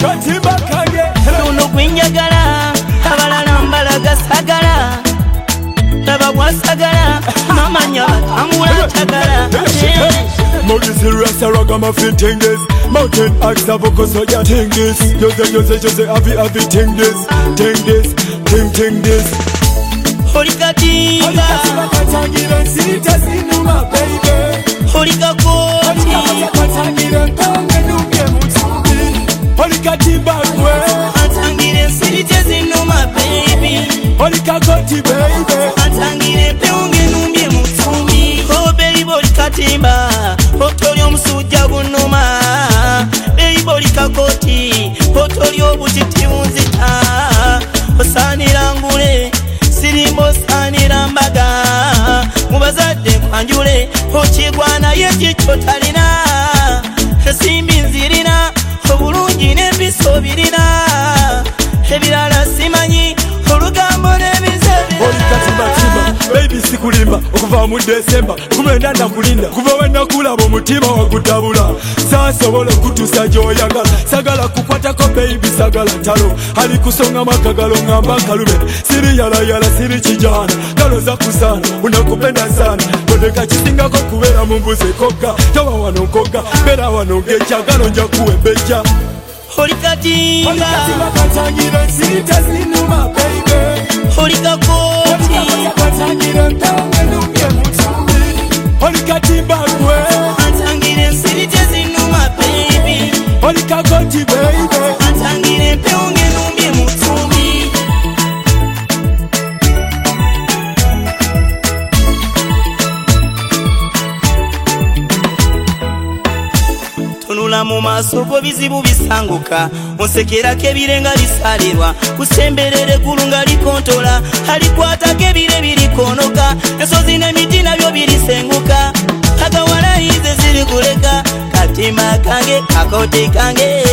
katimba kange luno gwenjagala abalala mbalaga sagala laba bwasagala mamanya batambula chagala Moses Rasta ragamuffin ting this Mountain axe avoko soja ting this Jose avi ting this ting this Holikatinga Katangira sita zinuma baby Holikakoti Katangira ntonge nunge mutumbi Holikatimba kwe Atangire sita zinuma baby Holikakoti baby Atangire peunge nunge mutumbi Oh baby holikatimba Potoli omusujja bunuma Baby holikakoti Potoli obutiti unzita Osanira ngule Sirimbo sanira mbaga Mubazadde kwanjule Ochigwana yechicho talina Simbi nzirina Obulungi n'empiso birina Ebirala simanyi Olugambo n'ebizebirina Olikatimba baby sikulimba okuva mu December kumenda nakulinda kuva wenakulaba omutima wagutabula sasobola okutuusa gy'oyagala sagala kukwatako baby sagala ntalo ali kusonga makagalo ngamba kalume siri yalayala siri kijana kaloza kusana unakupenda sana kodeka kisingako kubeera mu mbuzi koga toba wano nkoga beera wano ng'ekyagalo nja kuwembeja Holikatimba katangira sita zinuma baby Holikakoti katangira ntonge nunge mutumbi Holikatimba kwe Atangire sirite zinuma baby Holikakoti baby Atangire peunge nunge mutumbi Tunula mu maaso go bizibu bisanguka onsekerako ebirenga bisalirwa kusemberere eggulu nga likontola alikwatako ebire birikonoka ensozi n'emiti nabyo birisenguka agawala ize ziri kuleka katimba kange kakoti kange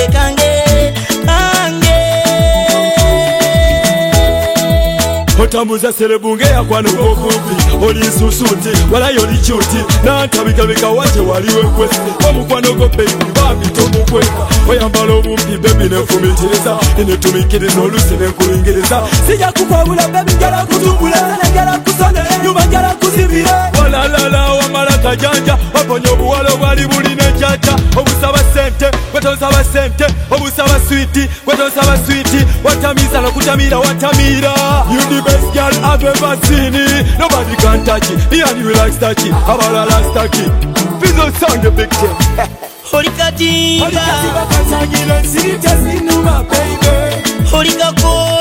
otambuza serebunge yakwano okumpi oli nsusuti walayo oli kyuti nantabikabika wate waliwo ekwesi omukwano go baby bambita omukweka oyambala obumpi bebi nenfumitiriza nenetumikiriza olusi nenkulingiriza sijja kukwabula bebi njala kutumbula njala kusonera nyuma njala kuzibira walalala wamala kajanja waponya obuwala obwali bulina enjaja obusaba sente gwetonsaba sente obusaba switi gwetonsaba switi watamiza nokutamira watamira you the best girl I've ever seen it. Nobody can touch it. Me and you like stacky. Abalala stacky. Fizzle song the big thing. Holikatimba Holikatimba katangira sita zinuma baby Holikakoti